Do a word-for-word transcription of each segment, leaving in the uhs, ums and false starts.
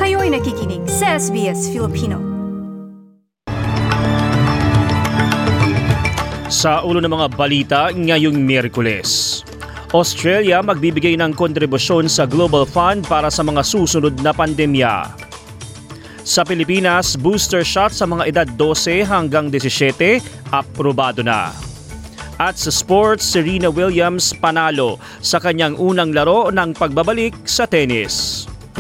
Kayo'y nakikinig sa S B S Filipino. Sa ulo ng mga balita ngayong Miyerkules, Australia magbibigay ng kontribusyon sa Global Fund para sa mga susunod na pandemya. Sa Pilipinas, booster shot sa mga edad twelve hanggang seventeen, aprobado na. At sa sports, Serena Williams panalo sa kanyang unang laro ng pagbabalik sa tennis.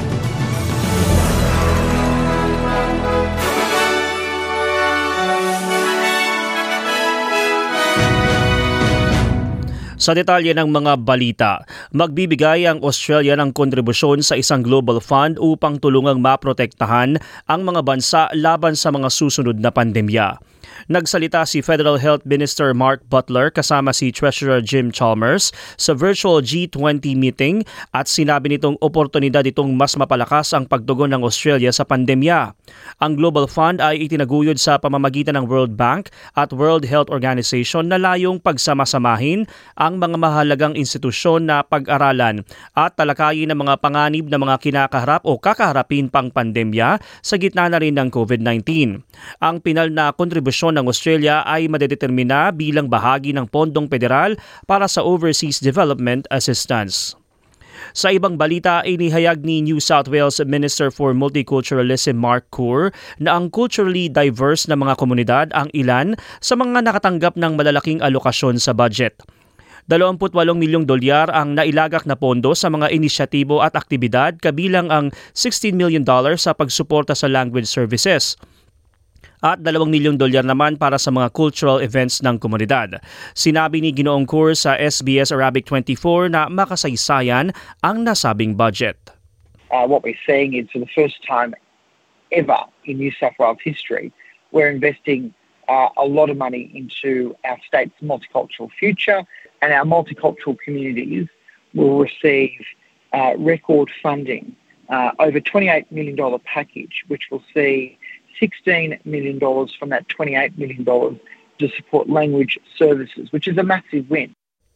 Sa detalye ng mga balita, magbibigay ang Australia ng kontribusyon sa isang global fund upang tulungang maprotektahan ang mga bansa laban sa mga susunod na pandemya. Nagsalita si Federal Health Minister Mark Butler kasama si Treasurer Jim Chalmers sa virtual G twenty meeting at sinabi nitong oportunidad itong mas mapalakas ang pagtugon ng Australia sa pandemya. Ang Global Fund ay itinaguyod sa pamamagitan ng World Bank at World Health Organization na layong pagsamasamahin ang mga mahalagang institusyon na pag-aralan at talakayin ng mga panganib na mga kinakaharap o kakaharapin pang pandemya sa gitna na rin ng COVID nineteen. Ang pinal na kontribusyon ng Australia ay madedetermina bilang bahagi ng pondong federal para sa Overseas Development Assistance. Sa ibang balita, inihayag ni New South Wales Minister for Multiculturalism Mark Coor na ang culturally diverse na mga komunidad ang ilan sa mga nakatanggap ng malalaking alokasyon sa budget. twenty-eight milyong dolyar ang nailagak na pondo sa mga inisyatibo at aktibidad kabilang ang sixteen million dollars sa pagsuporta sa language services at two milyong dolyar naman para sa mga cultural events ng komunidad. Sinabi ni Ginoong Coor sa S B S Arabic twenty-four na makasaysayan ang nasabing budget. Uh, what we're seeing is for the first time ever in New South Wales history, we're investing uh, a lot of money into our state's multicultural future, and our multicultural communities will receive uh, record funding, uh, over twenty-eight million dollars package, which will see sixteen million dollars from that twenty-eight million dollars to support language services, which is a massive win.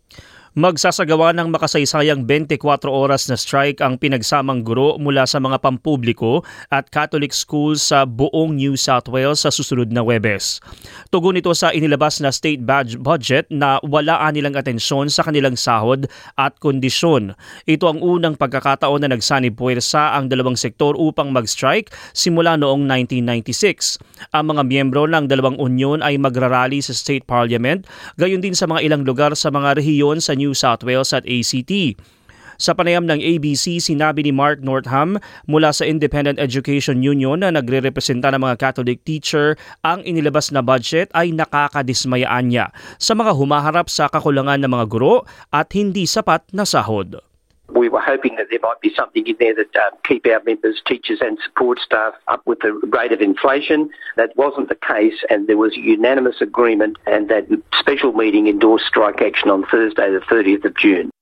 Magsasagawa ng makasaysayang twenty-four oras na strike ang pinagsamang guro mula sa mga pampubliko at Catholic schools sa buong New South Wales sa susunod na Huwebes. Tugon ito sa inilabas na state budget na walaan nilang atensyon sa kanilang sahod at kondisyon. Ito ang unang pagkakataon na nagsanib puwersa ang dalawang sektor upang mag-strike simula noong nineteen ninety-six. Ang mga miyembro ng dalawang unyon ay magrarally sa State Parliament, gayon din sa mga ilang lugar sa mga rehiyon sa New South Wales at A C T. Sa panayam ng A B C, sinabi ni Mark Northam mula sa Independent Education Union na nagre-representa ng mga Catholic teacher, ang inilabas na budget ay nakakadismayaan niya sa mga humaharap sa kakulangan ng mga guro at hindi sapat na sahod. We were hoping that there might be something in there that uh, keep our members, teachers and support staff up with the rate of inflation. That wasn't the case, and there was unanimous agreement, and that special meeting endorsed strike action on Thursday the thirtieth of June.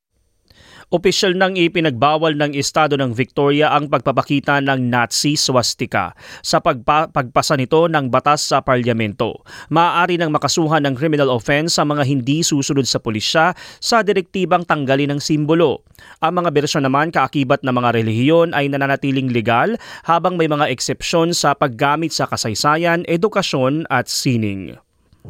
Opisyal nang ipinagbawal ng Estado ng Victoria ang pagpapakita ng Nazi swastika sa pagpa- pagpasa nito ng batas sa parlamento. Maaari nang makasuhan ng criminal offense sa mga hindi susunod sa pulisya sa direktibang tanggalin ng simbolo. Ang mga bersyon naman kaakibat ng mga relihiyon ay nananatiling legal habang may mga eksepsyon sa paggamit sa kasaysayan, edukasyon at sining.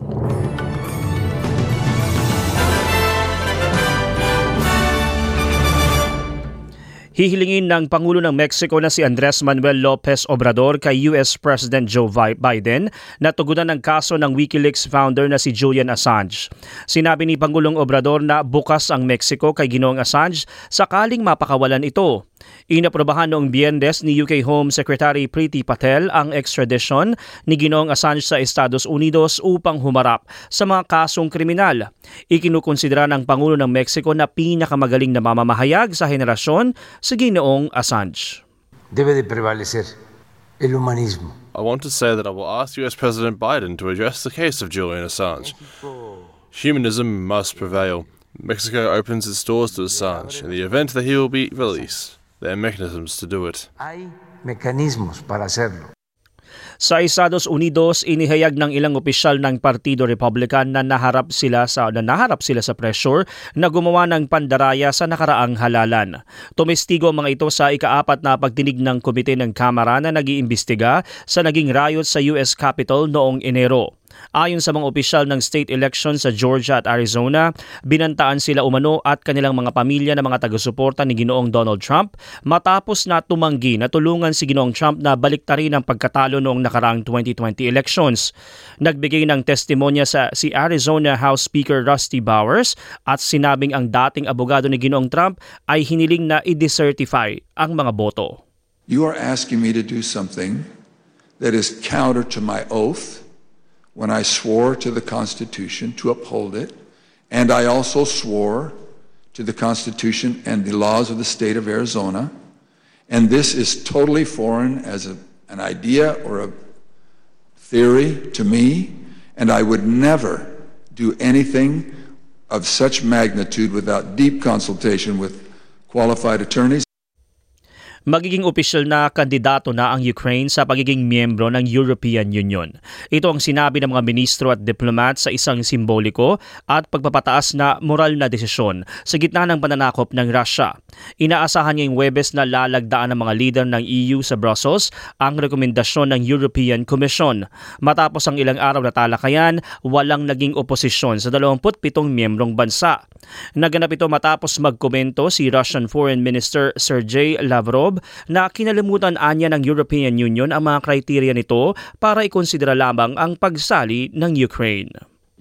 Hihilingin ng Pangulo ng Mexico na si Andres Manuel Lopez Obrador kay U S President Joe Biden na tugunan ng kaso ng WikiLeaks founder na si Julian Assange. Sinabi ni Pangulong Obrador na bukas ang Mexico kay Ginoong Assange sakaling mapakawalan ito. Inaprobahan noong Biyernes ni U K Home Secretary Priti Patel ang extradition ni Ginoong Assange sa Estados Unidos upang humarap sa mga kasong kriminal. Ikinukonsidera ng Pangulo ng Mexico na pinakamagaling na mamamahayag sa henerasyon si Ginoong Assange. Debe de prevalecer el humanismo. I want to say that I will ask U S President Biden to address the case of Julian Assange. Humanism must prevail. Mexico opens its doors to Assange in the event that he will be released. There are mechanisms to do it. Hay mecanismos para hacerlo. Sa Estados Unidos, inihayag ng ilang opisyal ng Partido Republican na naharap sila sa na naharap sila sa pressure na gumawa ng pandaraya sa nakaraang halalan. Tumestigo ang mga ito sa ikaapat na pagdinig ng komite ng Kamara na nag-iimbestiga sa naging riot sa U S Capitol noong Enero. Ayon sa mga opisyal ng state election sa Georgia at Arizona, binantaan sila umano at kanilang mga pamilya ng mga taga-suporta ni Ginoong Donald Trump matapos na tumanggi na tulungan si Ginoong Trump na baliktarin ang pagkatalo noong nakaraang twenty twenty elections. Nagbigay ng testimonya sa si Arizona House Speaker Rusty Bowers at sinabing ang dating abogado ni Ginoong Trump ay hiniling na i-decertify ang mga boto. You are asking me to do something that is counter to my oath when I swore to the Constitution to uphold it, and I also swore to the Constitution and the laws of the state of Arizona, and this is totally foreign as a, an idea or a theory to me, and I would never do anything of such magnitude without deep consultation with qualified attorneys. Magiging opisyal na kandidato na ang Ukraine sa pagiging miyembro ng European Union. Ito ang sinabi ng mga ministro at diplomat sa isang simboliko at pagpapataas na moral na desisyon sa gitna ng pananakop ng Russia. Inaasahan ngayong Huwebes na lalagdaan ng mga leader ng E U sa Brussels ang rekomendasyon ng European Commission. Matapos ang ilang araw na talakayan, walang naging oposisyon sa dalawampu't pitong miyembrong bansa. Naganap ito matapos magkomento si Russian Foreign Minister Sergei Lavrov na kinalimutan anya ng European Union ang mga kriteriya nito para ikonsidera lamang ang pagsali ng Ukraine.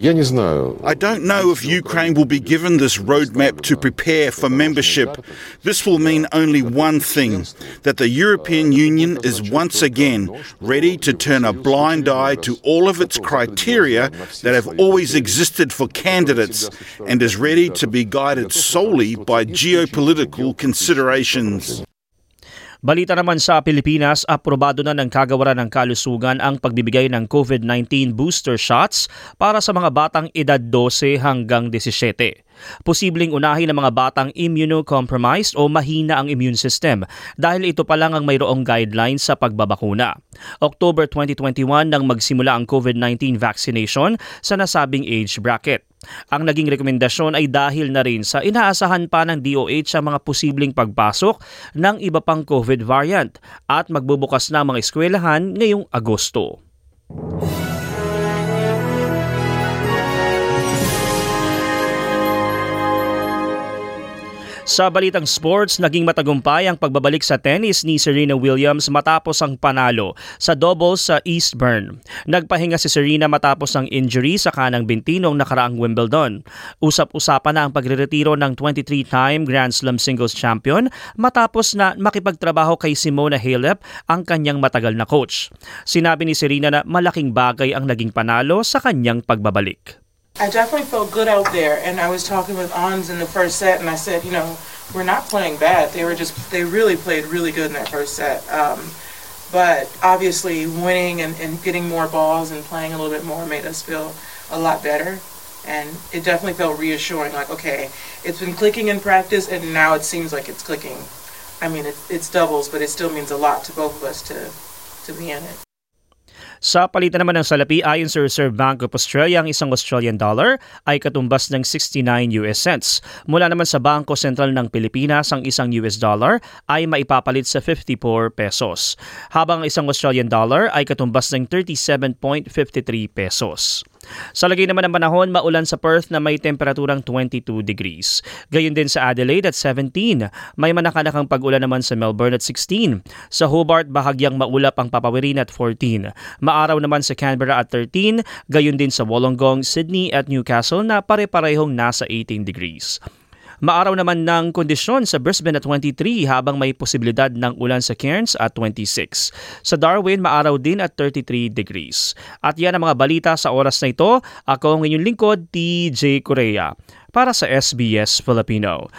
I don't know if Ukraine will be given this roadmap to prepare for membership. This will mean only one thing, that the European Union is once again ready to turn a blind eye to all of its criteria that have always existed for candidates and is ready to be guided solely by geopolitical considerations. Balita naman sa Pilipinas, aprobado na ng Kagawaran ng Kalusugan ang pagbibigay ng COVID nineteen booster shots para sa mga batang edad twelve hanggang seventeen. Posibleng unahin ng mga batang immunocompromised o mahina ang immune system dahil ito pa lang ang mayroong guidelines sa pagbabakuna. October twenty twenty-one nang magsimula ang COVID nineteen vaccination sa nasabing age bracket. Ang naging rekomendasyon ay dahil na rin sa inaasahan pa ng D O H ang mga posibleng pagpasok ng iba pang COVID variant at magbubukas na mga eskwelahan ngayong Agosto. Sa balitang sports, naging matagumpay ang pagbabalik sa tennis ni Serena Williams matapos ang panalo sa doubles sa Eastbourne. Nagpahinga si Serena matapos ang injury sa kanang binti noong nakaraang Wimbledon. Usap-usapan na ang pagreretiro ng twenty-three-time Grand Slam singles champion matapos na makipagtrabaho kay Simona Halep, ang kanyang matagal na coach. Sinabi ni Serena na malaking bagay ang naging panalo sa kanyang pagbabalik. I definitely felt good out there, and I was talking with Ons in the first set, and I said, you know, we're not playing bad. They were just, they really played really good in that first set. Um, but obviously winning and, and getting more balls and playing a little bit more made us feel a lot better. And it definitely felt reassuring, like, okay, it's been clicking in practice, and now it seems like it's clicking. I mean, it, it's doubles, but it still means a lot to both of us to, to be in it. Sa palitan naman ng salapi, ayon sa Reserve Bank of Australia, ang isang Australian dollar ay katumbas ng sixty-nine U S cents. Mula naman sa Bangko Sentral ng Pilipinas, ang isang U S dollar ay maipapalit sa fifty-four pesos, habang ang isang Australian dollar ay katumbas ng thirty-seven point five three pesos. Sa lagay naman ng panahon, maulan sa Perth na may temperaturang twenty-two degrees. Gayon din sa Adelaide at seventeen. May manakanakang pag-ulan naman sa Melbourne at sixteen. Sa Hobart, bahagyang maulap ang papawirin at fourteen. Maaraw naman sa Canberra at thirteen. Gayon din sa Wollongong, Sydney at Newcastle na pare-parehong nasa eighteen degrees. Maaraw naman ng kondisyon sa Brisbane at twenty-three habang may posibilidad ng ulan sa Cairns at twenty-six. Sa Darwin, maaraw din at thirty-three degrees. At yan ang mga balita sa oras na ito. Ako ang inyong lingkod, T J Correa, para sa S B S Filipino.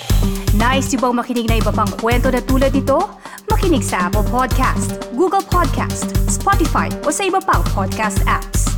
Nice yung bang makinig na iba pang kwento na tulad ito? Makinig sa Apple Podcast, Google Podcast, Spotify o sa iba pang podcast apps.